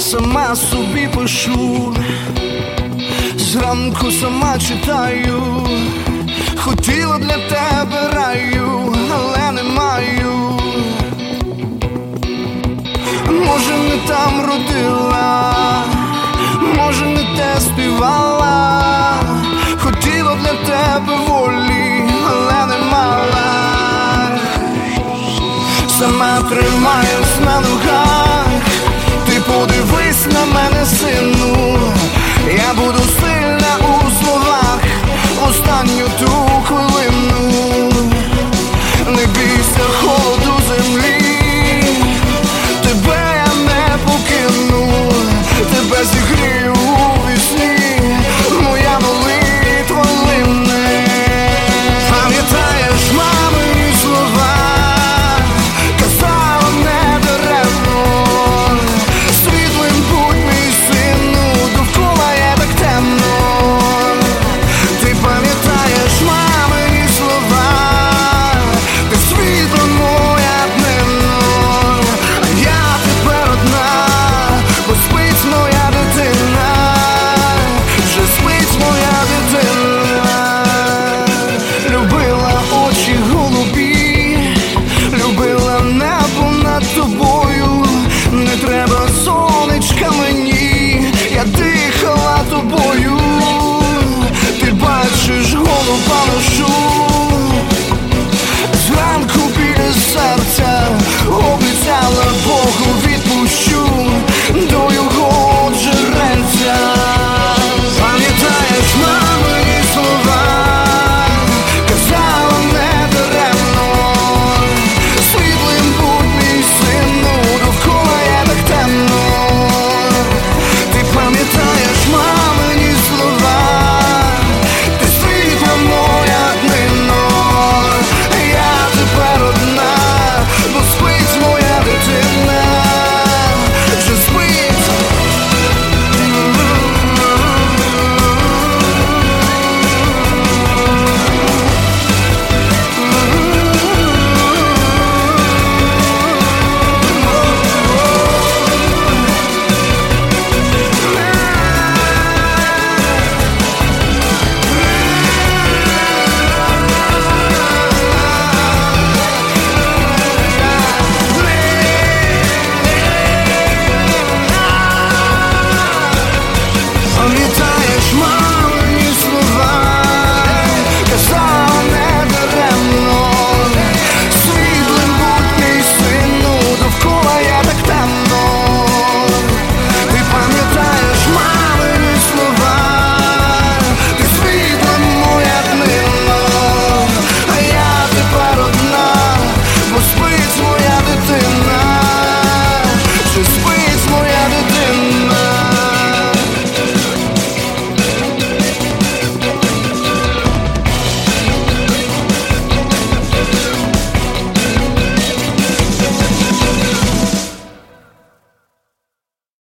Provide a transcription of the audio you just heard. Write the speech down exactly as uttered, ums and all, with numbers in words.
сама собі пишу, зранку сама читаю. Хотіла для тебе раю, але не маю. Може, не там родила, може, не те співала. Хотіла для тебе волі, але не мала. Сама тримаюсь на ногах, ти подивись на мене, сину. Я буду